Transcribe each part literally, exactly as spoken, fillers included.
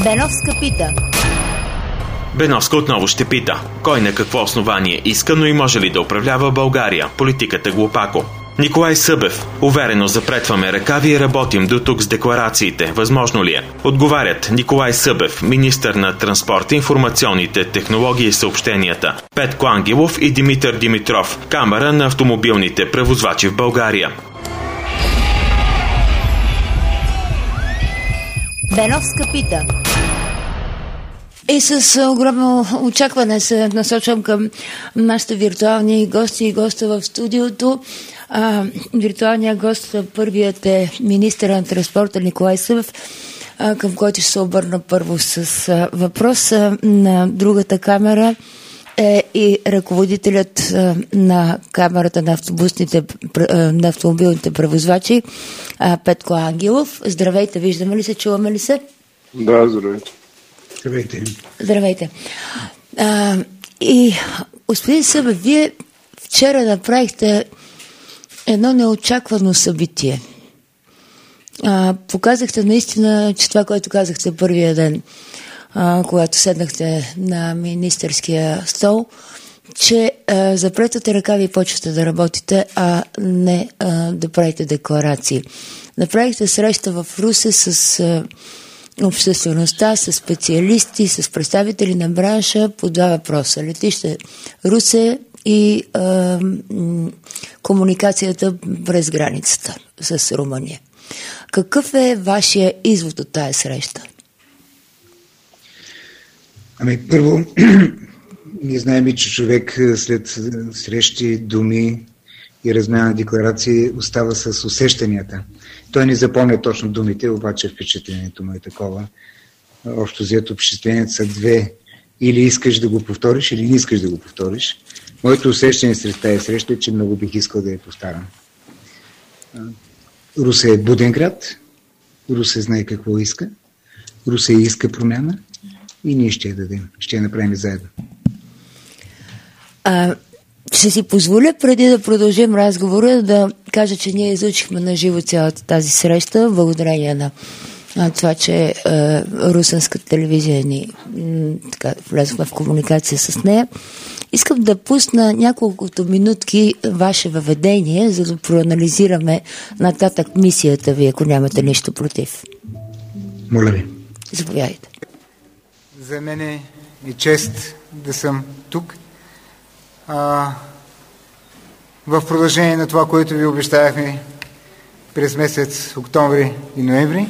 Беновска пита. Беновска отново ще пита. Кой на какво основание иска, но и може ли да управлява България? Политиката глупако. Николай Събев. Уверено запретваме ръкави и работим до тук с декларациите. Възможно ли е? Отговарят Николай Събев, министър на транспорта, информационните технологии и съобщенията, Петко Ангелов и Димитър Димитров, Камара на автомобилните превозвачи в България. Беновска пита. И с огромно очакване се насочвам към нашите виртуални гости и госта в студиото. А, виртуалният гост, първият е министъра на транспорта Николай Събев, а, към който ще се обърна първо с а, въпрос. А, на другата камера е и ръководителят а, на камерата на, автобусните, а, на автомобилните превозвачи а, Петко Ангелов. Здравейте, виждаме ли се, чуваме ли се? Да, здравейте. Здравейте. Здравейте. А, и, господин Събев, вие вчера направихте едно неочаквано събитие. А, показахте наистина, че това, което казахте първия ден, а, когато седнахте на министерския стол, че а, запретвате ръкави и почвате да работите, а не а, да правите декларации. Направихте среща в Русе с а, обществеността, с специалисти, с представители на бранша по два въпроса. Летище Русе и а, м- комуникацията през границата с Румъния. Какъв е вашия извод от тая среща? Ами първо, ние знаем, че човек след срещи, думи и размяна на декларации остава с усещанията. Той не запомня точно думите, обаче впечатлението му е такова. Общо взето впечатлението са две. Или искаш да го повториш, или не искаш да го повториш. Моето усещане сред тази среща е, че много бих искал да я повтарям. Русе е буден град, Русе знае какво иска, Русе иска промяна и ние ще я дадем, ще я направим заедно. А, ще си позволя, преди да продължим разговора, да кажа, че ние изучихме на живо цялата тази среща, благодарение на а, това, че е, русенската телевизия ни м, така, влезохме в комуникация с нея. Искам да пусна няколкото минутки ваше въведение, за да проанализираме нататък мисията ви, ако нямате нищо против. Моля ви. Заповядайте. За мен е чест да съм тук. А, в продължение на това, което ви обещавахме през месец октомври и ноември,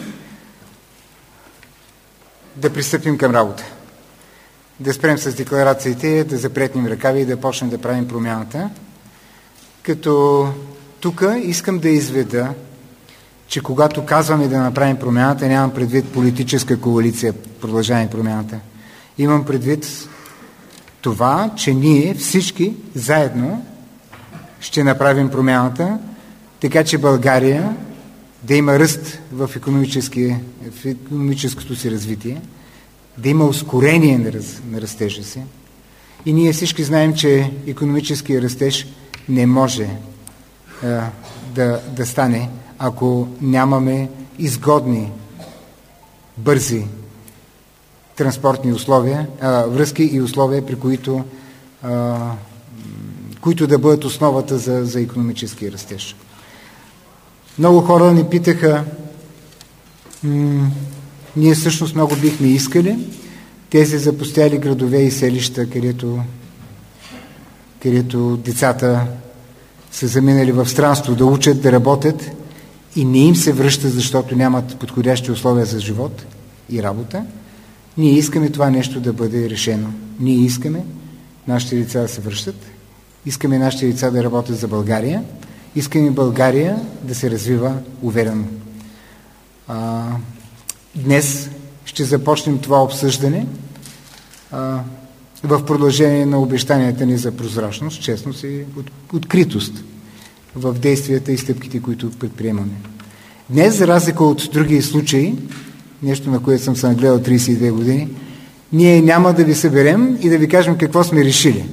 да пристъпим към работа. Да спрем с декларациите, да запретнем ръкави и да почнем да правим промяната. Като тук искам да изведа, че когато казваме да направим промяната, нямам предвид политическа коалиция Продължаваме промяната. Имам предвид това, че ние всички заедно ще направим промяната, така че България да има ръст в, в икономическото си развитие, да има ускорение на, раз, на растежа си. И ние всички знаем, че икономическия растеж не може а, да, да стане, ако нямаме изгодни, бързи транспортни условия, а, връзки и условия, при които, а, които да бъдат основата за, за икономически растеж. Много хора ни питаха, м- ние всъщност много бихме искали тези запустяли градове и селища, където, където децата са заминали в странство да учат, да работят и не им се връщат, защото нямат подходящи условия за живот и работа. Ние искаме това нещо да бъде решено. Ние искаме нашите деца да се връщат, искаме нашите деца да работят за България, искаме България да се развива уверено. А, днес ще започнем това обсъждане а, в продължение на обещанията ни за прозрачност, честност и от, откритост в действията и стъпките, които предприемаме. Днес, за разлика от други случаи, нещо на което съм се нагледал трийсет и две години, ние няма да ви съберем и да ви кажем какво сме решили.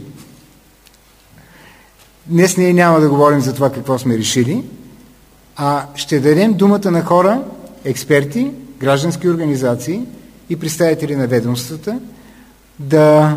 Днес ние няма да говорим за това какво сме решили, а ще дадем думата на хора, експерти, граждански организации и представители на ведомствата да,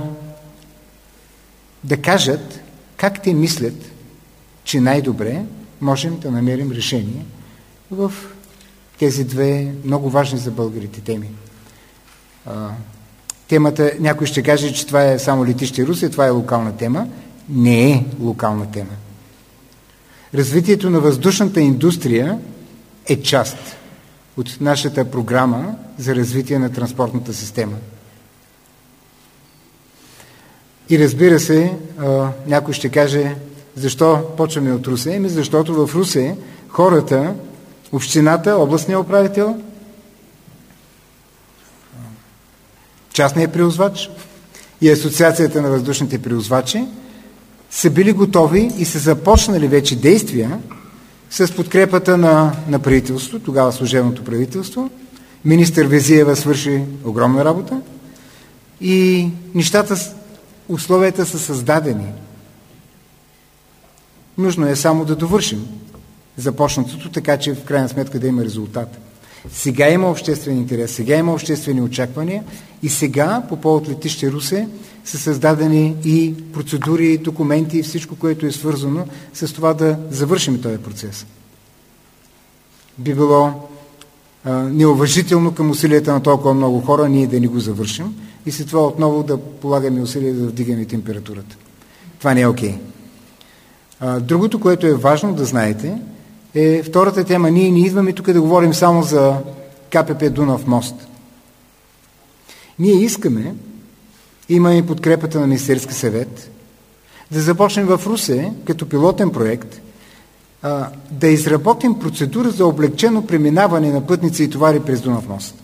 да кажат как те мислят, че най-добре можем да намерим решение в тези две много важни за българите теми. А, темата, някой ще каже, че това е само летище Русе, това е локална тема. Не е локална тема. Развитието на въздушната индустрия е част от нашата програма за развитие на транспортната система. И разбира се, някой ще каже, защо почваме от Русе? Еми, защото в Русе хората, общината, областния управител, частният превозвач и Асоциацията на въздушните превозвачи са били готови и са започнали вече действия с подкрепата на, на правителството, тогава служебното правителство. Министър Везиева свърши огромна работа и нещата, условията са създадени. Нужно е само да довършим започнатото, така че в крайна сметка да има резултат. Сега има обществен интерес, сега има обществени очаквания и сега по повод летище Русе са създадени и процедури, документи и всичко, което е свързано с това да завършим този процес. Би било а, неуважително към усилията на толкова много хора ние да ни го завършим и след това отново да полагаме усилия да вдигаме температурата. Това не е окей. Okay. Другото, което е важно да знаете, е втората тема. Ние не идваме тук да говорим само за КПП Дунав мост. Ние искаме, имаме подкрепата на Министерски съвет, да започнем в Русе, като пилотен проект, да изработим процедура за облегчено преминаване на пътници и товари през Дунав мост.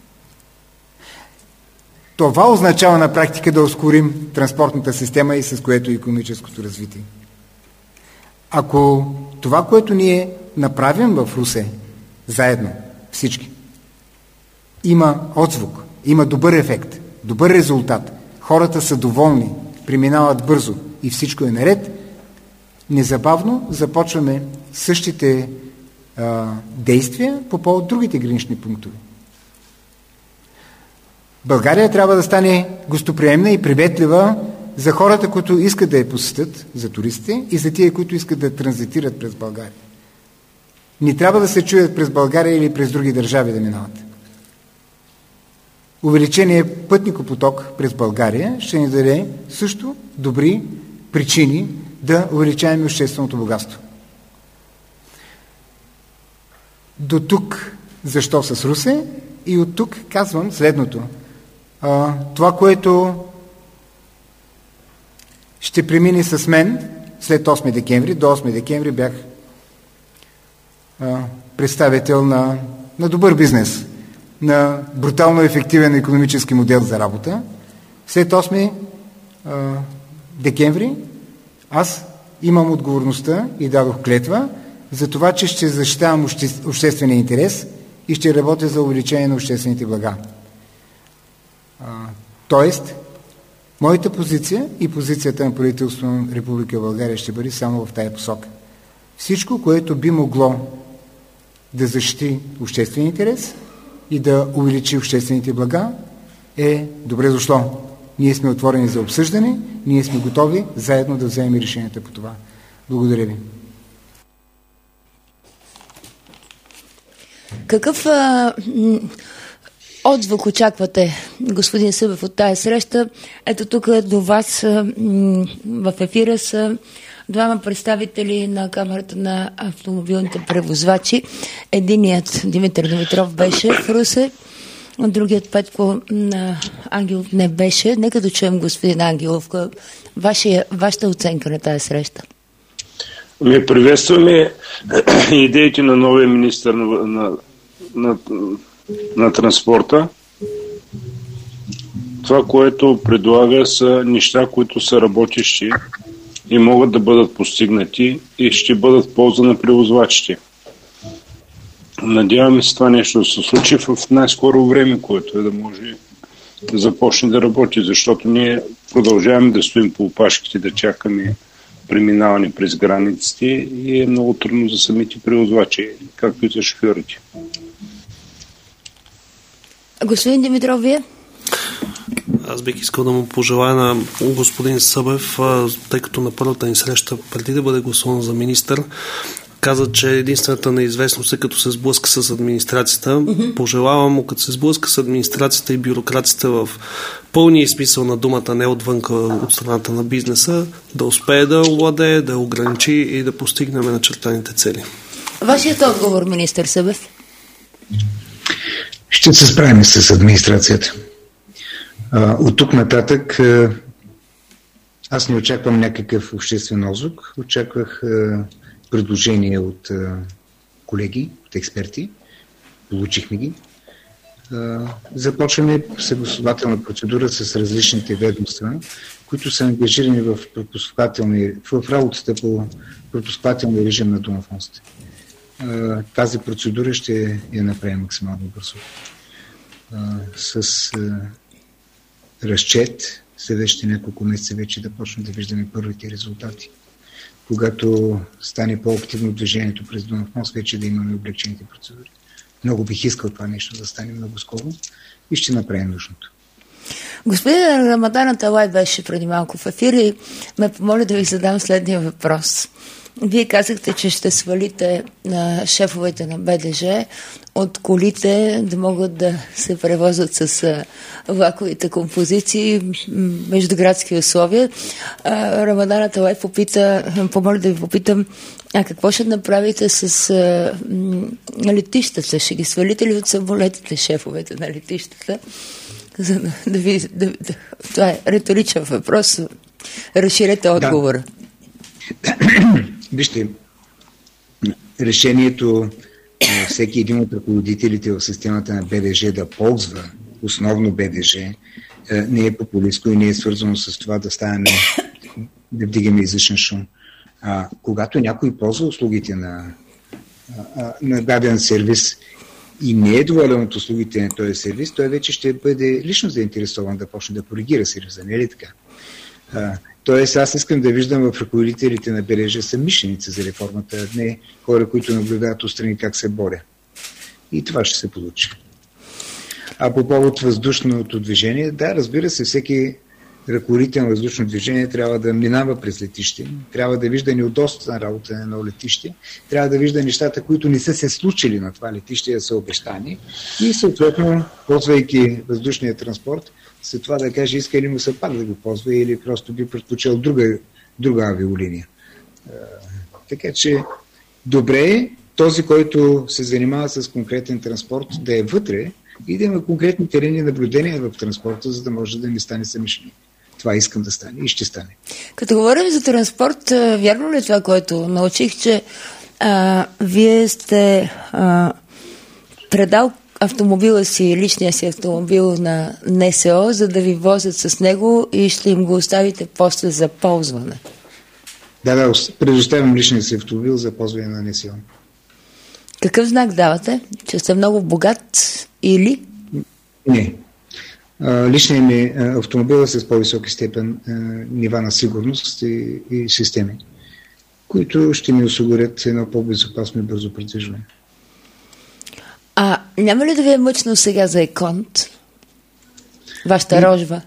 Това означава на практика да ускорим транспортната система и с което и икономическото развитие. Ако това, което ние направим в Русе, заедно, всички, има отзвук, има добър ефект, добър резултат, хората са доволни, преминават бързо и всичко е наред, незабавно започваме същите а, действия по повод другите гранични пунктове. България трябва да стане гостоприемна и приветлива за хората, които искат да я посетят, за туристите и за тия, които искат да транзитират през България. Не трябва да се чуят през България или през други държави да минават. Увеличение пътникопоток през България ще ни даде също добри причини да увеличаваме общественото богатство. До тук защо с Русе и от тук казвам следното. А, това, което ще премине с мен след осми декември. До осми декември бях а, представител на, на добър бизнес, на брутално ефективен икономически модел за работа. След осми декември аз имам отговорността и дадох клетва за това, че ще защитавам обще, обществения интерес и ще работя за увеличение на обществените блага. А, тоест, моята позиция и позицията на правителството на Република България ще бъде само в тая посока. Всичко, което би могло да защити обществен интерес и да увеличи обществените блага, е добре дошло. Ние сме отворени за обсъждане, ние сме готови заедно да вземем решенията по това. Благодаря ви. Какъв а, отзвук очаквате, господин Събев, от тая среща? Ето тук до вас а, в ефира са двама представители на Камерата на автомобилните превозвачи. Единият, Димитър Димитров, беше в Русе, а другият, Петко Ангелов, не беше. Нека да чуем, господин Ангелов, вашия, вашата оценка на тази среща. Ми приветстваме идеите на новия министър на, на, на, на транспорта. Това, което предлага, са неща, които са работещи и могат да бъдат постигнати и ще бъдат в полза на превозвачите. Надяваме се това нещо да се случи в най-скоро време, което е да може да започне да работи, защото ние продължаваме да стоим по опашките, да чакаме преминаване през границите и е много трудно за самите превозвачи, както и за шофьорите. Господин Димитров, вие? Аз бих искал да му пожелая на господин Събев, тъй като на първата ни среща, преди да бъде гласуван за министър, каза, че единствената неизвестност е като се сблъска с администрацията. Mm-hmm. Пожелавам му, като се сблъска с администрацията и бюрокрацията в пълния смисъл на думата, не отвънка от страната на бизнеса, да успее да овладее, да ограничи и да постигнем начертаните цели. Вашият отговор, министър Събев? Ще се справим с администрацията. От тук нататък аз не очаквам някакъв обществен отзвук. Очаквах предложения от колеги, от експерти. Получихме ги. Започваме съгласувателна процедура с различните ведомства, които са ангажирани в, в работата по пропускателния режим на домофонството. Тази процедура ще я направим максимално бързо. С разчет, следващите няколко месеца вече да почнем да виждаме първите резултати. Когато стане по-активно движението през домофонство, вече да имаме облегчените процедури. Много бих искал това нещо да стане много скоро и ще направим нужното. Господин Рамадан Аталай беше преди малко в ефир и ме помоли да ви задам следния въпрос. Вие казахте, че ще свалите на шефовете на БДЖ от колите да могат да се превозват с влаковите композиции между градски условия. Рамадан Аталай попита, помоли да ви попитам, а какво ще направите с а, летищата? Ще ги свалите ли от самолетите шефовете на летищата? За да, да ви, да, да, това е риторичен въпрос. Разширете отговора. Да. Вижте, решението всеки един от ръководителите в системата на БДЖ да ползва основно БДЖ не е популистко и не е свързано с това да ставаме, да вдигаме излишен шум. А, когато някой ползва услугите на, на даден сервис и не е доволен от услугите на този сервис, той вече ще бъде лично заинтересован да почне да коригира сервиса, не е ли така? А, тоест, аз искам да виждам в ръководителите на БДЖ съмишленици за реформата, а не хора, които наблюдават отстрани как се боря. И това ще се получи. А по повод въздушното движение, да, разбира се, всеки ръководител на въздушно движение трябва да минава през летище, трябва да вижда неудобствата на работа на едно летище, трябва да вижда нещата, които не са се случили на това летище, да са обещани и съответно, ползвайки въздушния транспорт, след това да каже, иска ли му се пак да го ползва или просто би предпочел друга, друга авиолиния. А, така че добре е този, който се занимава с конкретен транспорт, да е вътре и да има конкретни терени наблюдения в транспорта, за да може да не стане съмишленик. Това искам да стане и ще стане. Като говорим за транспорт, вярно ли е това, което научих, че а, вие сте а, предал автомобила си, личния си автомобил на НСО, за да ви возят с него и ще им го оставите после за ползване? Да, да, предоставям личния си автомобил за ползване на НСО. Какъв знак давате? Че сте много богат или? Не. Личният ми автомобил е с по-високи степен нива на сигурност и, и системи, които ще ми осигурят едно по-безопасно и бързо придвижване. А няма ли да ви е мъчно сега за Еконт? Вашата и... рожба?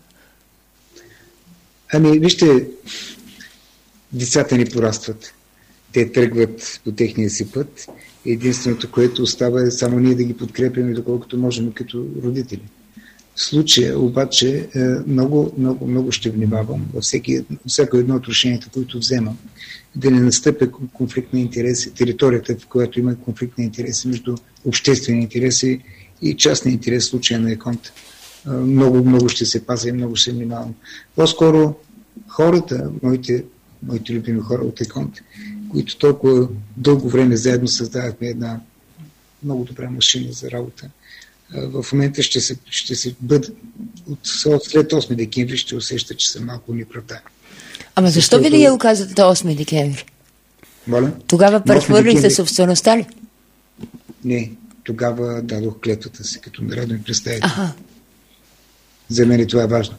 Ами, вижте, децата ни порастват. Те тръгват по техния си път. Единственото, което остава е само ние да ги подкрепяме, доколкото можем като родители. В случая обаче много, много, много ще внимавам във всеки, всяко едно от решенията, които вземам, да не настъпя конфликт на интереси, територията, в която има конфликт на интереси между обществени интереси и частни интерес в случая на Еконт. Много, много ще се пазя и много ще внимавам. По-скоро хората, моите, моите любими хора от Еконт, които толкова дълго време заедно създавахме една много добра машина за работа, в момента ще се, ще се бъде от след осми декември ще усеща, че съм малко неправдан. Ама защо Защото... ви ли я оказвате до осми декември? Моля? Тогава прехвърлихте декември... собствеността ли? Не, тогава дадох клетвата си като народен представител. Ага. За мен това е важно.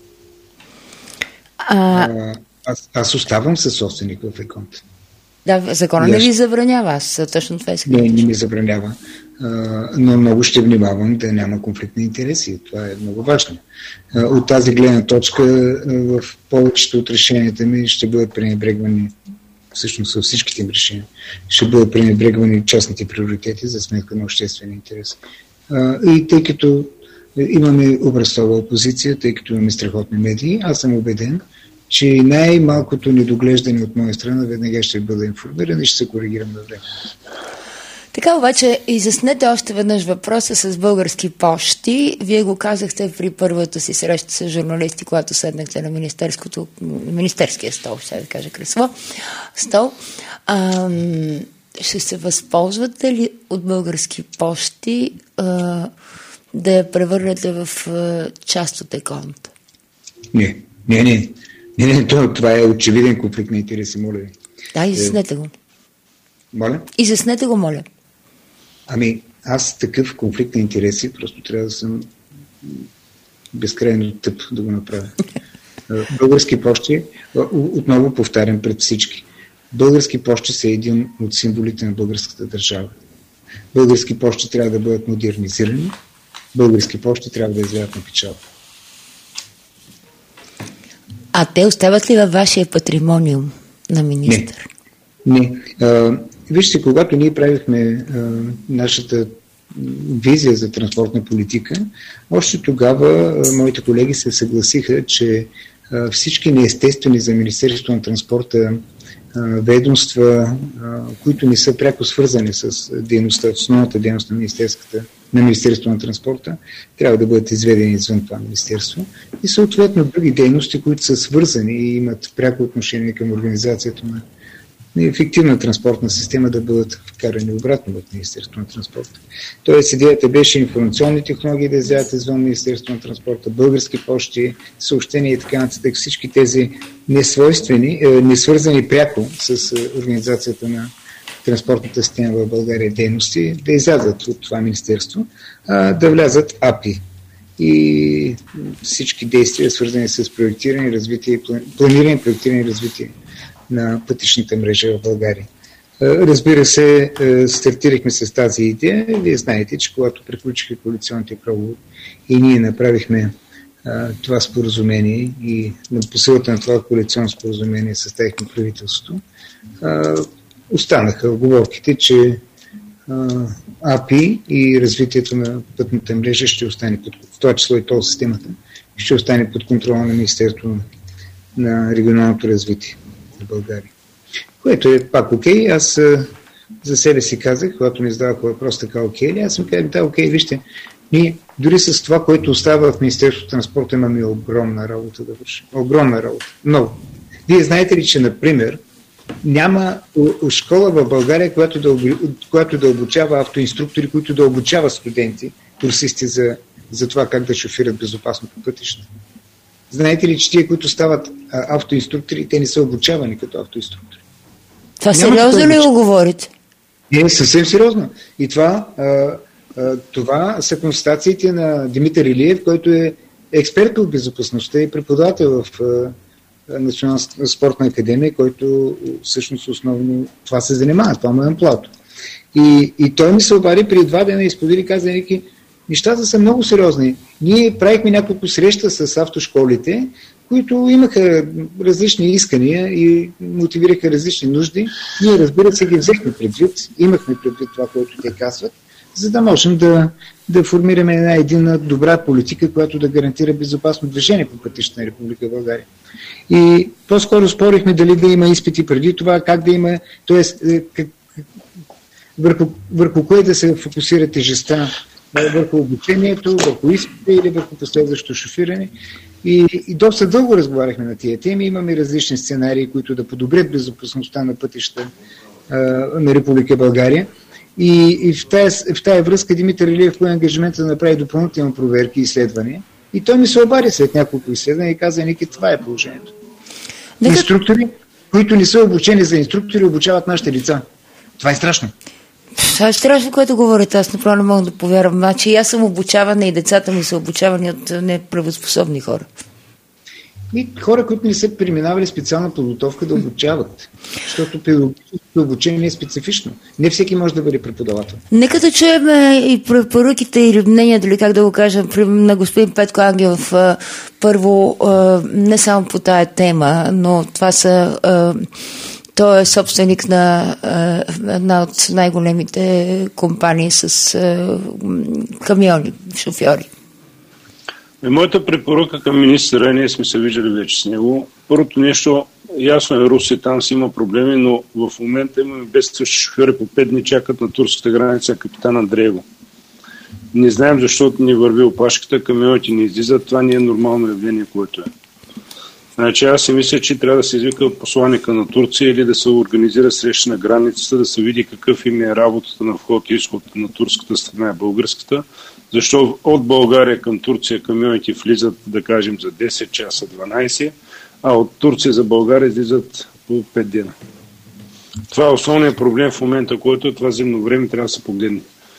А... А, аз, аз оставам със собственик в Еконт. Да, закона не ви забранява, аз точно това искам. Не, не ми забранява. но много ще внимавам да няма конфликт на интереси. Това е много важно. От тази гледна точка в повечето от решенията ми ще бъдат пренебрегвани, всъщност във всичките им решения, ще бъдат пренебрегвани частните приоритети за сметка на обществения интерес. И тъй като имаме образцова опозиция, тъй като имаме страхотни медии, аз съм убеден, че най-малкото недоглеждане от моя страна веднага ще бъда информиран и ще се коригирам на време. Така обаче, изяснете още веднъж въпроса с Български пощи. Вие го казахте при първата си среща с журналисти, когато седнахте на министерското, министерския стол, ще да кажа кресло, стол. Ам, ще се възползвате ли от Български пощи а, да я превърнете в а, част от ЕКОНТ? Не, не, не. Не, не, това е очевиден конфликт на интереси, моля ви. Да, изяснете го. Моля? Изяснете го, моля. Ами, аз такъв конфликт на интереси просто трябва да съм безкрайно тъп да го направя. Български пощи, отново повтарям пред всички, Български пощи са един от символите на българската държава. Български пощи трябва да бъдат модернизирани, Български пощи трябва да излязат на печалба. А те остават ли във вашия патримониум на министър? Не. не. А, вижте, когато ние правихме а, нашата визия за транспортна политика, още тогава а, моите колеги се съгласиха, че а, всички неестествени за Министерството на транспорта а, ведомства, а, които не са пряко свързани с дейността, основната дейност на Министерската на Министерството на транспорта, трябва да бъдат изведени извън това министерство и съответно други дейности, които са свързани и имат пряко отношение към организацията на ефективна транспортна система, да бъдат вкарани обратно в Министерството на транспорта. Тоест идеята беше информационни технологии да излязат извън Министерството на транспорта, Български пощи, съобщения и така нататък. Всички тези несвойствени, несвързани пряко с организацията на транспортната система в България дейности, да излязат от това министерство, а да влязат АПИ и всички действия, свързани с проектиране, развитие, планиране, проектиране и развитие на пътищната мрежа в България. Разбира се, стартирахме с тази идея. Вие знаете, че когато приключиха коалиционните преговори и ние направихме това споразумение и по силата на това коалиционно споразумение съставихме правителството, останаха оговорките, че АПИ и развитието на пътната мрежа ще остане под, в това число и тол системата, ще остане под контрола на Министерството на регионалното развитие на България. Което е пак окей. Аз за себе си казах, когато ми задаваха въпрос така окей ли, аз им казах, да, окей, вижте, ние дори с това, което остава в Министерството на транспорта, имаме огромна работа да вършим. Огромна работа. Много. Вие знаете ли, че, например, няма школа в България, която да, която да обучава автоинструктори, които да обучават студенти, курсисти за, за това как да шофират безопасно по пътища. Знаете ли, че тия, които стават а, автоинструктори, те не са обучавани като автоинструктори? Това няма сериозно ли го говорите? Не, съвсем сериозно. И това, а, а, това са констатациите на Димитър Илиев, който е експерт по безопасността и преподавател в а, Национална спортна академия, който всъщност основно това се занимава, това му е амплуато. И, и той ми се обади при два дена и сподели, каза, Ники, нещата са много сериозни. Ние правихме няколко среща с автошколите, които имаха различни искания и мотивираха различни нужди. Ние, разбира се, ги взехме предвид, имахме предвид това, което те казват, за да можем да, да формираме една единна добра политика, която да гарантира безопасно движение по пътищата на Република България. И по-скоро спорихме дали да има изпити преди това, как да има, т.е. върху, върху кое да се фокусира тежестта, върху обучението, върху изпита или върху последващо шофиране. И, и доста дълго разговаряхме на тия теми. Имаме различни сценарии, които да подобрят безопасността на пътища а, на Република България. И, и в, тая, в тая връзка Димитър Илиев пое ангажимента да направи допълнителни проверки и изследвания. И той ми се обади след няколко изследвания и каза, Ники, това е положението. Нека... Инструктори, които не са обучени за инструктори, обучават нашите лица. Това е страшно. Това е страшно, което говорите. Аз направо не мога да повярвам. Значи аз съм обучавана и децата ми са обучавани от неправоспособни хора. И хора, които не са преминавали специална подготовка да обучават. Защото педагогическото обучение е специфично. Не всеки може да бъде преподавател. Нека да чуем и препоръките или мнението, или как да го кажем, на господин Петко Ангелов. Първо, не само по тая тема, но това са... Той е собственик на една от най-големите компании с камиони, шофьори. Моята препоръка към министъра, ние сме се виждали вече с него. Първото нещо, ясно е, Русия, там си има проблеми, но в момента имаме бедстващи шофьори, по пет дни чакат на турската граница капитан Андреево. Не знаем защо ни върви опашката, камионите не излизат, това не е нормално явление, което е. Значи аз си мисля, че трябва да се извика посланика на Турция или да се организира среща на границата, да се види какъв им е работата на вход и изход на турската страна и българската. Защо от България към Турция камионите влизат, да кажем, за десет часа, дванайсет, а от Турция за България излизат по пет дена. Това е основният проблем в момента, който е това зимно време, трябва да се погледне.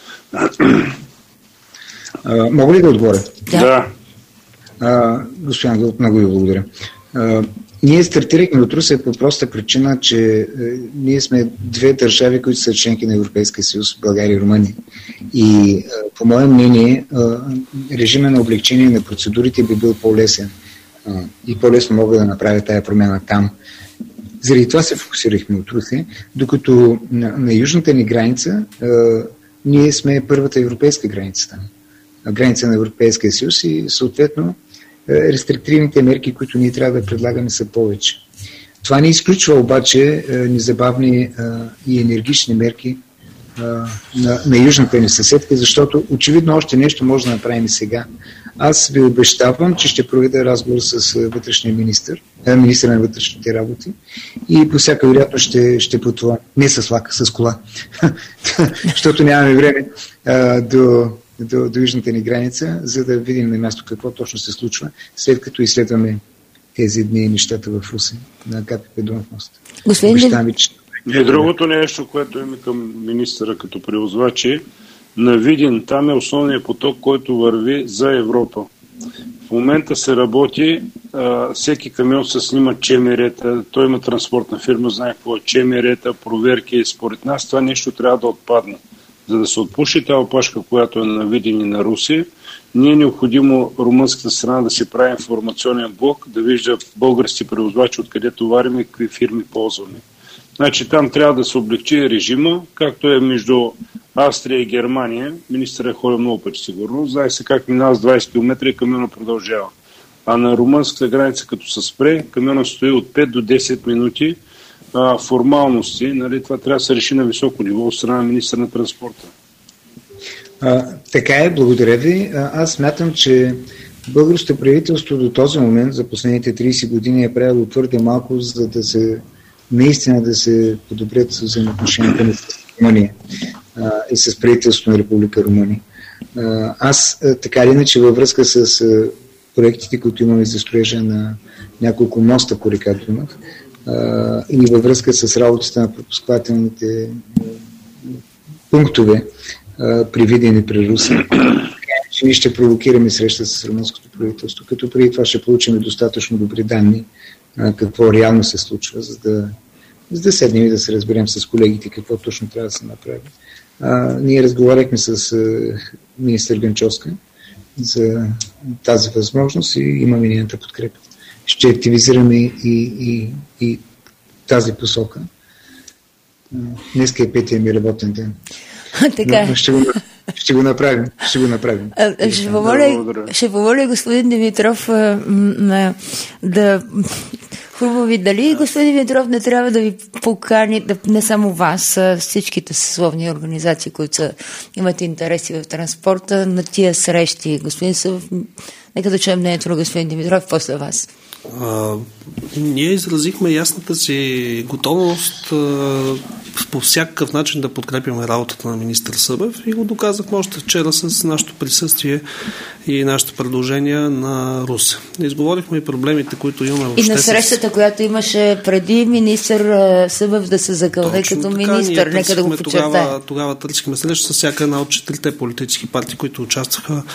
А, мога ли да отговоря? Да. Да. А, господин Ангелов, много ви благодаря. А, ние стартирахме от Русия по проста причина, че е, ние сме две държави, които са членки на Европейския съюз, България и Румъния. И е, по мое мнение, е, режима на облегчение на процедурите би бил по-лесен е, и по-лесно мога да направя тая промяна там. Заради това се фокусирахме от Русия, докато на, на южната ни граница е, ние сме първата европейска граница там. Граница на Европейския съюз и съответно рестриктивните мерки, които ние трябва да предлагаме, са повече. Това не изключва обаче незабавни и енергични мерки на, на южната ни съседка, защото очевидно още нещо може да направим и сега. Аз ви обещавам, че ще проведа разговор с вътрешния министър, министър на вътрешните работи и по всяка вероятност ще, ще пътувам, не с влак, с кола, защото нямаме време а, до До, до южната ни граница, за да видим на място какво точно се случва, след като изследваме тези дни нещата в Руси, на КПП Дунав мост. Господин И другото нещо, което има към министъра като превозвач е, на Видин, там е основният поток, който върви за Европа. В момента се работи, а, всеки камион се снима ЧМР-та, той има транспортна фирма, знае какво е ЧМР-та, проверки. Според нас това нещо трябва да отпадне. За да се отпуши тази опашка, която е на Видин и на Русия, не е необходимо румънската страна да си прави информационен блок, да вижда български превозвачи, откъде товарим и какви фирми ползваме. Значи там трябва да се облегчи режима, както е между Австрия и Германия. Министърът е ходил много пъти сигурно. Знае се как минава с двайсет километра и камиона продължава. А на румънската граница, като се спре, камиона стои от пет до десет минути, а, формалности, нали, това трябва да се реши на високо ниво от страна на министър на транспорта. А, така е, благодаря ви. А, аз смятам, че българското правителство до този момент, за последните трийсет години, е правило твърде малко, за да се наистина да се подобрят взаимоотношенията на Румъния а, и с правителството на Република Румъния. А, аз, а, така или иначе, във връзка с а, проектите, които имаме за строежа на няколко моста по река Дунав, Uh, и във връзка с работата на пропускателните uh, пунктове, uh, при Видин и при Русия, че ние ще провокираме среща с румънското правителство, като преди това ще получим достатъчно добри данни uh, какво реално се случва, за да, за да седнем и да се разберем с колегите какво точно трябва да се направи. Uh, ние разговаряхме с uh, министър Генчовска за тази възможност и имаме нейната подкрепа. Ще активизираме и, и, и тази посока. Днеска е петия ми работен ден. Така. Но ще, го, ще го направим. Ще го направим. А, ще, помоля, ще помоля господин Димитров а, м, да... Хубаво ви, дали господин Димитров не трябва да ви покани, да, не само вас, а всичките съсловни организации, които са, имат интереси в транспорта, на тия срещи. Господин Съв, нека да чуем мнението на господин Димитров после вас. А, ние изразихме ясната си готовност а, по всякакъв начин да подкрепяме работата на министър Събев и го доказахме още вчера с нашето присъствие и нашите предложения на Русе. Изговорихме и проблемите, които имаме въобще. И на срещата, с... която имаше преди министър Събев да се закълне като така, министър, нека да го подчертаем. Тогава, тогава търсихме среща с всяка една от четирите политически партии, които участваха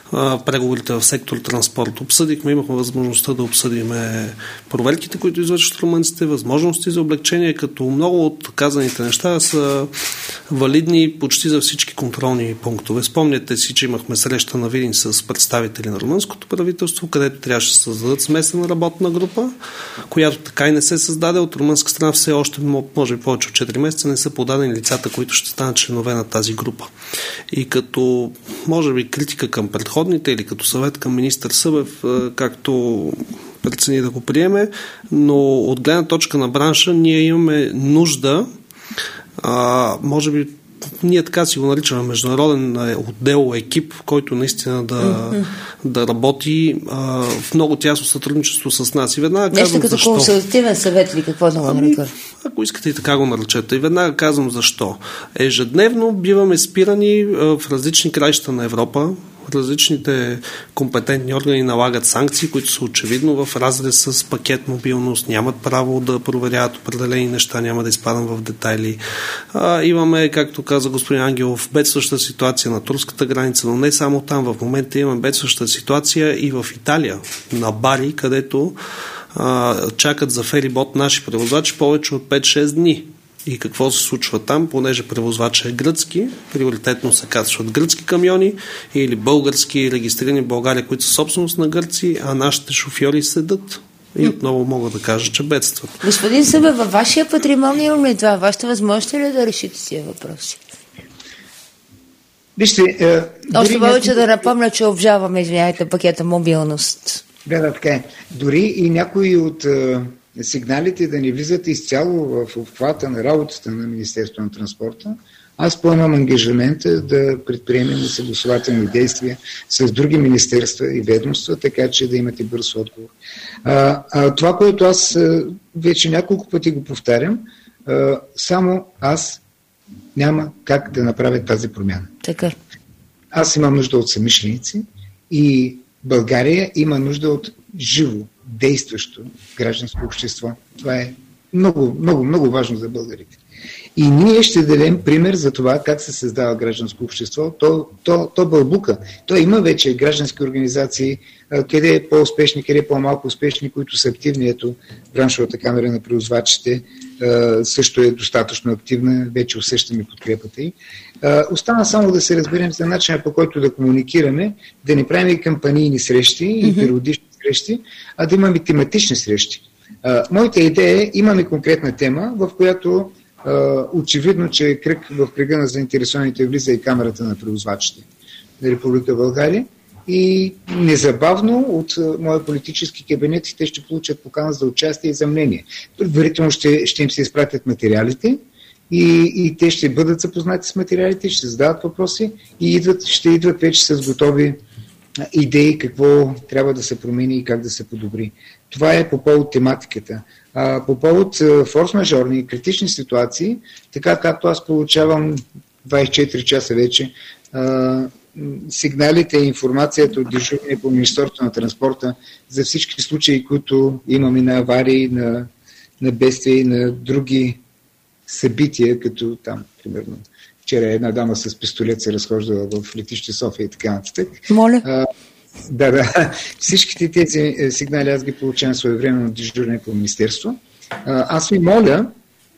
а, преговорите в сектор транспорт. Обсъдихме, имахме възможността да обсъдим проверките, които извършват румънците, възможности за облегчение, като много от казаните неща са валидни почти за всички контролни пунктове. Спомняте си, че имахме среща на Видин с представители на румънското правителство, където трябваше да се създадат смесена работна група, която така и не се създаде. От румънска страна все още, може би повече от четири месеца, не са подадени лицата, които ще станат членове на тази група. И като, може би, критика към предходните или като съвет към министър Събев, както прецени да го приеме, но от гледна точка на бранша ние имаме нужда, а, може би ние така си го наричаме международен отдел, екип, който наистина да, mm-hmm. да работи а, в много тясно сътрудничество с нас. И веднага нещо казвам като защо. консултативен съвет или какво да го ами, нарека? Ако искате и така го наречете. И веднага казвам защо. Ежедневно биваме спирани в различни краища на Европа. Различните компетентни органи налагат санкции, които са очевидно в разрез с пакет мобилност, нямат право да проверяват определени неща, няма да изпадам в детайли. А, имаме, както каза господин Ангелов, бедстваща ситуация на турската граница, но не само там. В момента имаме бедстваща ситуация и в Италия, на Бари, където а, чакат за ферибот наши превозвачи повече от пет-шест дни. И какво се случва там, понеже превозвачът е гръцки, приоритетно се качват гръцки камиони или български регистрирани в България, които са собственост на гърци, а нашите шофьори седат. И отново мога да кажа, че бедстват. Господин Събев, във вашия патримон има ли това? Вашата възможност ли да решите тези въпроси? Вижте, е, още повече някакъв... да напомня, че обжаваме, извиняйте, пакета мобилност. Да, да, така е. Дори и някои от е, сигналите да не влизат изцяло в обхвата на работата на Министерството на транспорта, аз поемам ангажимента да предприемем съгласувателни действия с други министерства и ведомства, така че да имате бърз отговор. А, а това, което аз а, вече няколко пъти го повтарям, а, само аз няма как да направя тази промяна. Така. Аз имам нужда от съмишленици и България има нужда от живо, действащо гражданско общество. Това е много, много, много важно за българите. И ние ще дадем пример за това как се създава гражданско общество. То, то, то бълбука. То има вече граждански организации, къде е по-успешни, къде е по-малко успешни, които са активни. Ето, браншовата камера на превозвачите също е достатъчно активна, вече усещаме подкрепата й. Остана само да се разберем за начина, по който да комуникираме, да не правим и кампанийни срещи и периодични срещи, а да имаме тематични срещи. Моята идея е, имаме конкретна тема, в която очевидно, че кръг, в кръга на заинтересованите влиза и камерата на превозвачите на Република България и незабавно от моя политически кабинет те ще получат покана за участие и за мнение. Предварително ще, ще им се изпратят материалите и, и те ще бъдат запознати с материалите, ще задават въпроси и идват, ще идват вече с готови идеи какво трябва да се промени и как да се подобри. Това е по повод тематиката. А, по повод форс-мажорни и критични ситуации, така както аз получавам двайсет и четири часа вече а, сигналите и информацията от дежурния по Министерството на транспорта за всички случаи, които имаме на аварии, на, на бедствия и на други събития, като там, примерно, вчера една дама с пистолет се разхождала в летище София и така нататък. Моля. А, да, да. Всичките тези сигнали аз ги получавам своевременно от дежурния по Министерство. А, аз ви моля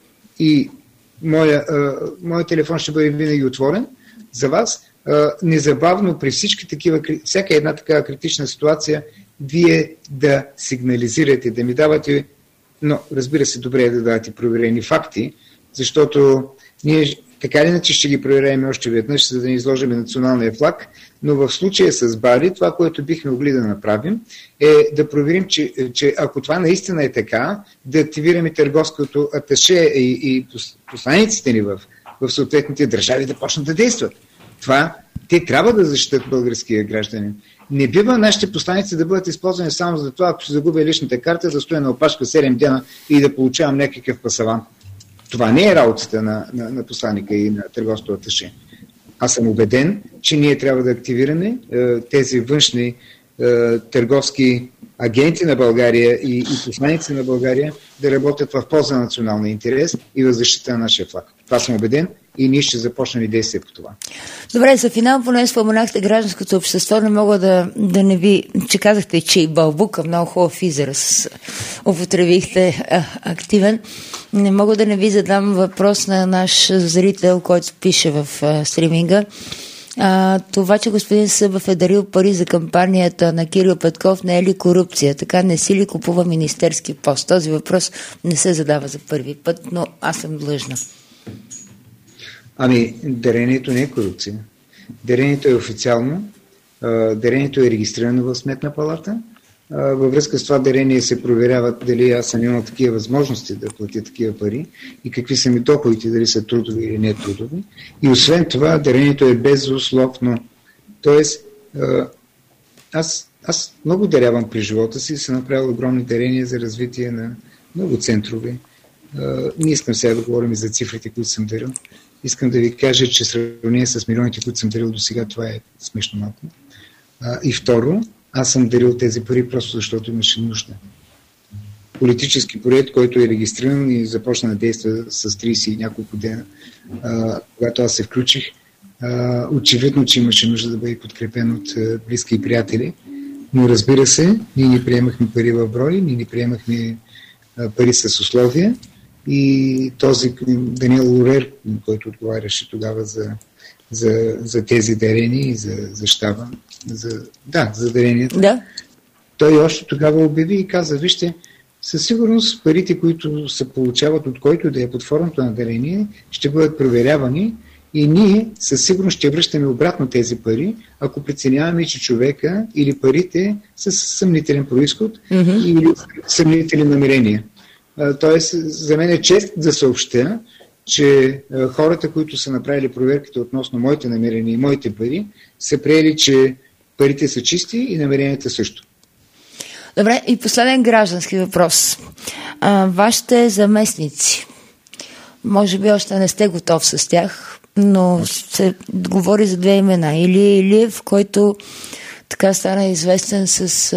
и моя, а, моя телефон ще бъде винаги отворен за вас. А, незабавно при всички такива, всяка една такава критична ситуация, вие да сигнализирате, да ми давате, но разбира се, добре е да давате проверени факти, защото ние така или иначе ще ги проверяме още веднъж, за да не изложим националния флаг, но в случая с Бари, това, което бихме могли да направим, е да проверим, че, че ако това наистина е така, да активираме търговското аташе и, и посланиците ни в, в съответните държави да почнат да действат. Това те трябва да защитат българския гражданин. Не бива нашите посланици да бъдат използвани само за това, ако ще загубя личната карта, да стоя на опашка седем дена и да получавам някакъв пасаван. Това не е работата на, на, на посланика и на търговското аташе. Аз съм убеден, че ние трябва да активираме е, тези външни е, търговски агенти на България и, и посланици на България да работят в полза на националния интерес и в защита на нашия флаг. Това съм убеден и ние ще започнем и действие по това. Добре, за финал поне споменахте гражданското общество. Не мога да, да не ви, че казахте, че и бълбука, много хубав израз употребихте, а, активен. Не мога да не ви задам въпрос на наш зрител, който пише в а, стриминга. А, това, че господин Събев е дарил пари за кампанията на Кирил Петков, не е ли корупция? Така не си ли купува министерски пост? Този въпрос не се задава за първи път, но аз съм длъжна. Ами, дарението не е корупция. Дарението е официално, дарението е регистрирано в Сметна палата. Във връзка с това дарение се проверява дали аз съм имал такива възможности да платя такива пари и какви са ми доходите, дали са трудови или не трудови. И освен това, дарението е безусловно. Тоест, аз, аз много дарявам при живота си и съм направил огромни дарения за развитие на много центрове. Не искам сега да говорим и за цифрите, които съм дарил. Искам да ви кажа, че сравнение с милионите, които съм дарил до сега, това е смешно малко. И второ, аз съм дарил тези пари просто защото имаше нужда. Политически проект, който е регистриран и започна да действа с трийсет и няколко дена, а, когато аз се включих, а, очевидно, че имаше нужда да бъде подкрепен от а, близки и приятели. Но разбира се, ние не приемахме пари в брой, ние не приемахме а, пари с условия и този Даниел Лорер, който отговаряше тогава за, за, за тези дарения и за, за щаба, За, да, за даренията. Да. Той още тогава обяви и каза, вижте, със сигурност парите, които се получават от който да е под формата на дарение, ще бъдат проверявани и ние със сигурност ще връщаме обратно тези пари, ако преценяваме, че човека или парите са съмнителен произход mm-hmm. или съмнителни намерения. Тоест, за мен е чест да съобщя, че хората, които са направили проверките относно моите намерения и моите пари, са приели, че парите са чисти и намеренията също. Добре, и последен граждански въпрос. А, вашите заместници, може би още не сте готов с тях, но се говори за две имена. Илия Илиев, който така стана известен с...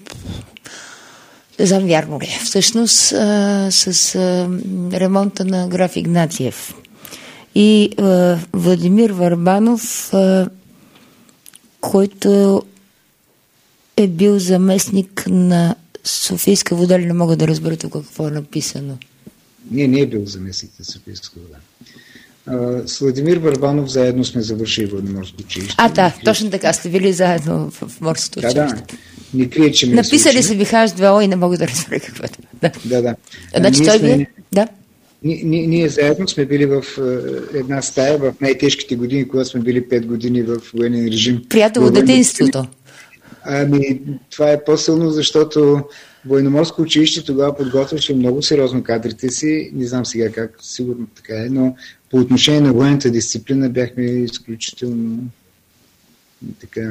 Не знам вярно ли. Всъщност а, с а, ремонта на граф Игнатиев. И а, Владимир Върбанов, а, който е бил заместник на Софийска вода, ли не мога да разбера тук какво е написано? Не, не е бил заместник на Софийска вода. А, с Владимир Върбанов заедно сме завършили Военноморско училище. А, да, точно така, сте били заедно в, в морското училище. Да, да. Не крие, че ме написали се Бихаш две О и не мога да разбера какво е това. Да, да. да. Значи той сме, ви... Да. Ние, ние, ние заедно сме били в е, една стая в най-тежките години, когато сме били пет години в военен режим. Приятел от детинството. Ами, това е по-силно, защото Военноморско училище тогава подготвяше много сериозно кадрите си. Не знам сега как, сигурно така е, но по отношение на военната дисциплина бяхме изключително така...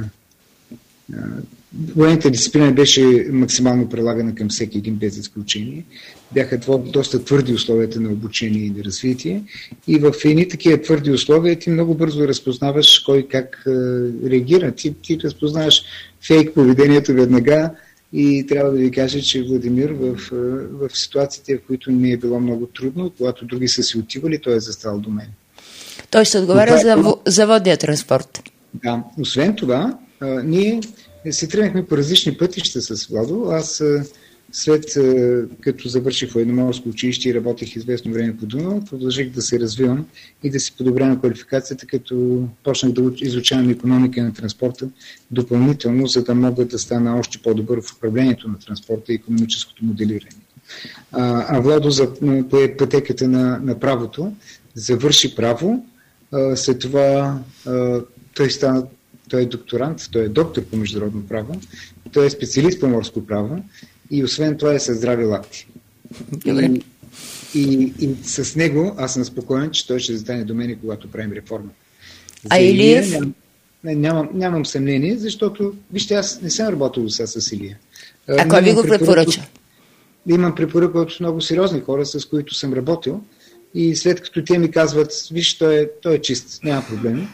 Военната дисциплина беше максимално прилагана към всеки един без изключение. Бяха доста твърди условията на обучение и на развитие. И в едни такива твърди условия ти много бързо разпознаваш кой как е, реагира. Ти, ти разпознаваш фейк поведението веднага и трябва да ви кажа, че Владимир в, в ситуациите, в които не е било много трудно, когато други са си отивали, той е застал до мен. Той ще отговаря за, е... за водния транспорт. Да, освен това, а, ние се тръгнахме по различни пътища с Владо. Аз след като завърших военноморско училище и работех известно време по Дунав, продължих да се развивам и да си подобрявам квалификацията, като почнах да изучавам икономика на транспорта допълнително, за да мога да стана още по-добър в управлението на транспорта и икономическото моделиране. А, а Владо за пое пътеката на, на правото, завърши право, а, след това а, той стана Той е докторант, той е доктор по международно право, той е специалист по морско право и освен това е със здрави лакти. И, и, и с него аз съм спокоен, че той ще застане до мен, когато правим реформа. А Илиев? Ням, нямам, нямам съмнение, защото, вижте, аз не съм работил до сега с Илия. А кой ви го препоръча? Имам препоръка от много сериозни хора, с които съм работил и след като те ми казват, виж, той е, той е чист, няма проблеми.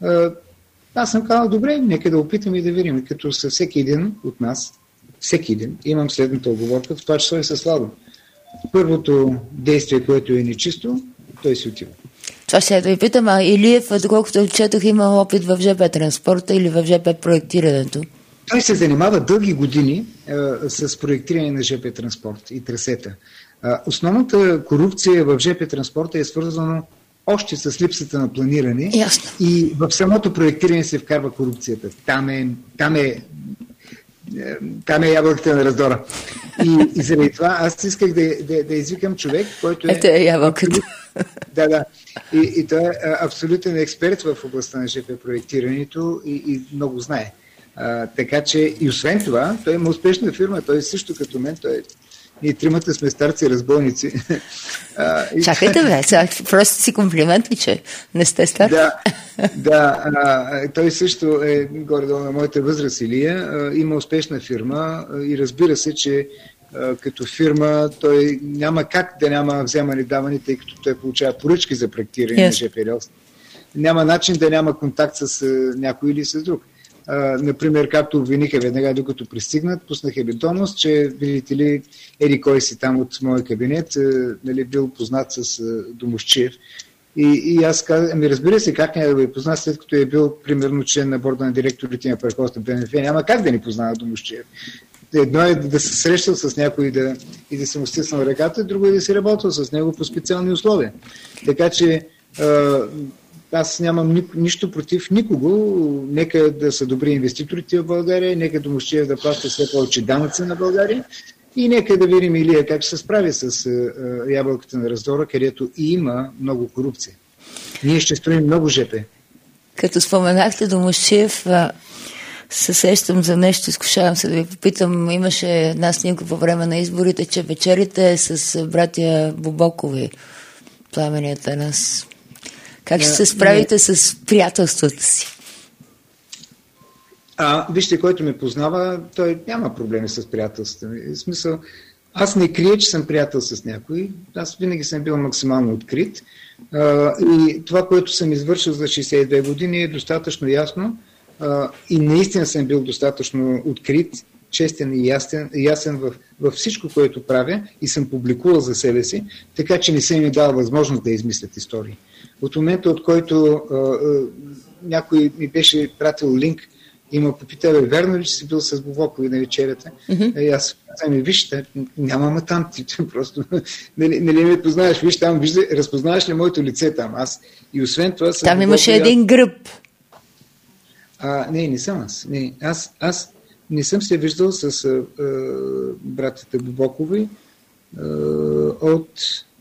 Аз съм казал, добре, нека да опитам и да видим, като със всеки един от нас, всеки един, имам следната оговорка, в това число и с Владо. Първото действие, което е нечисто, той си отива. Това ще да ви питам, а Илиев, доколкото четох, има опит в жп транспорта или в жп проектирането. Той се занимава дълги години а, с проектиране на жп транспорт и трасета. А, основната корупция в жп транспорта е свързана още с липсата на планиране. Ясно. И в самото проектиране се вкарва корупцията. Там е, там е, там е ябълката на раздора. И, и заради това аз исках да, да, да извикам човек, който е... Ето е ябълката. Да, да. И, и той е абсолютен експерт в областта на жп проектирането и, и много знае. А, така че, и освен това, той има успешна фирма, той също като мен, той ние тримата сме старци разбойници. А, и... Чакайте, бе, сега просто си комплимент ли, че не сте стар? Да, да а, той също е горе-долу на моята възраст, Илия, а, има успешна фирма а, и разбира се, че а, като фирма той няма как да няма вземане-даване, тъй като той получава поръчки за проектиране yes. на жп релс. Няма начин да няма контакт с а, някой или с друг. Uh, например, както обвиниха веднага, докато пристигнат, пуснаха бетонност, че, видите ли, еди кой си там от моя кабинет, uh, нали, бил познат с uh, Домусчиев. И, и аз казах, ами разбира се, как не да бъде познат, след като е бил, примерно, член на борда на директорите на параходство Б М Ф, няма как да ни познава Домусчиев. Едно е да се срещал с някой и да, и да се му стиснал ръката, друго е да си работил с него по специални условия. Така че uh, аз нямам ни, нищо против никого. Нека да са добри инвеститорите в България, нека Домусчиев да плаща все повече данъци на България и нека да видим Илия как ще се справи с а, ябълката на раздора, където и има много корупция. Ние ще строим много жп. Като споменахте Домусчиев, се сещам за нещо, изкушавам се да ви попитам. Имаше една снимка по време на изборите, че вечерите с братя Бобокови, Пламенията нас. Как ще се справите не... с приятелството си? А, вижте, който ме познава, той няма проблеми с приятелството. В смисъл, аз не крия, че съм приятел с някой. Аз винаги съм бил максимално открит. А, и това, което съм извършил за шейсет и две години е достатъчно ясно. А, и наистина съм бил достатъчно открит, честен и ясен, ясен в, в всичко, което правя и съм публикувал за себе си, така че не съм ми дал възможност да измислят истории. От момента, от който а, а, някой ми беше пратил линк и ме попита, бе, верно ли, че си бил с Бобокови на вечерята? Mm-hmm. И аз казвам, ми, виж, няма ма там, ти просто нали, нали ме познаваш, виж там, вижда, разпознаваш ли моето лице там? Аз и освен това... Там Бобокови, имаше един гръб. А, не, не съм аз. Не, аз, аз не съм се виждал с а, а, братята Бобокови а, от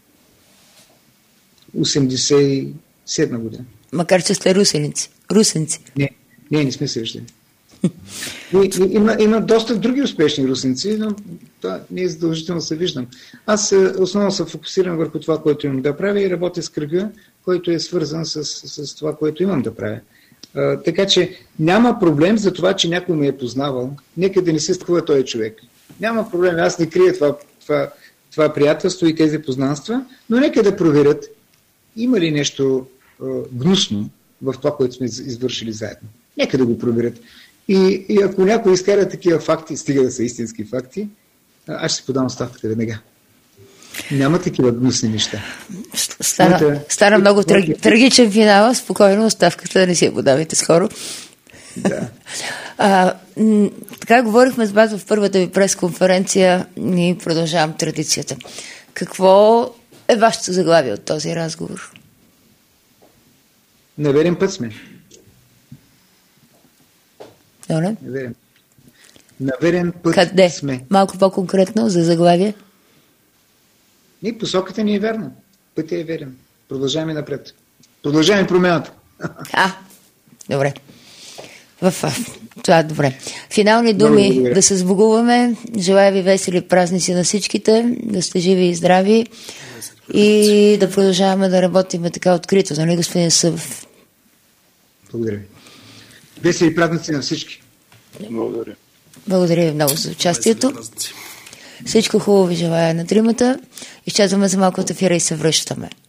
осемдесет и седма година. Макар че сте русеници. Русенци. Не, не, не сме се виждали. Има, има доста други успешни русенци, но това не е задължително се виждам. Аз основно се фокусирам върху това, което имам да правя и работя с кръга, който е свързан с, с това, което имам да правя. А, така че няма проблем за това, че някой ме е познавал. Нека да не се страхува този човек. Няма проблем. Аз не крия това, това, това приятелство и тези познанства, но нека да проверят има ли нещо а, гнусно в това, което сме извършили заедно. Нека да го проверят. И, и ако някой изкара такива факти, стига да са истински факти, аз ще подам оставката веднага. Няма такива гнусни неща. Стана, Моята... стана много траг... трагичен финал. Спокойно, оставката да не си я подавайте скоро. Да. а, м- така говорихме с вас в първата ви пресконференция и продължавам традицията. Какво е вашето заглавие от този разговор? На верен път сме. Добре. На верен, на верен път Къде? сме. Малко по-конкретно за заглавие. И посоката ни е верна. Пътя е верен. Продължаваме напред. Продължаваме промяната. А, добре. В, в, това е добре. Финални думи да се сбогуваме. Желая ви весели празници на всичките, да сте живи и здрави и да продължаваме да работим така открито, нали, господин Събев? Благодаря ви. Весели празници на всички. Благодаря. Благодаря ви много за участието. Всичко хубаво ви желая на тримата. Изчезваме за малко от ефира и се връщаме.